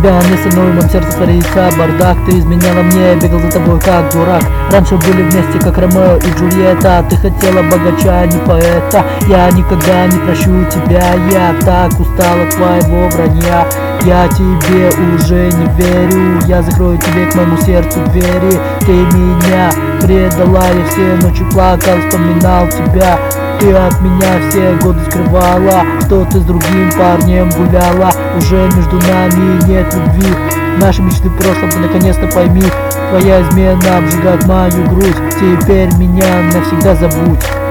тебя не со мной, в моем сердце творится бардак. Ты изменяла мне, бегал за тобой как дурак. Раньше были вместе как Ромео и Джульетта. Ты хотела богача, не поэта. Я никогда не прощу тебя, я так устал от твоего вранья. Я тебе уже не верю, я закрою тебе к моему сердцу двери. Ты меня предала, я все ночи плакал, вспоминал тебя. Ты от меня все годы скрывала, что ты с другим парнем гуляла. Уже между нами нет любви, наши мечты в прошлом, ты наконец-то пойми. Твоя измена обжигает мою грудь, теперь меня навсегда забудь.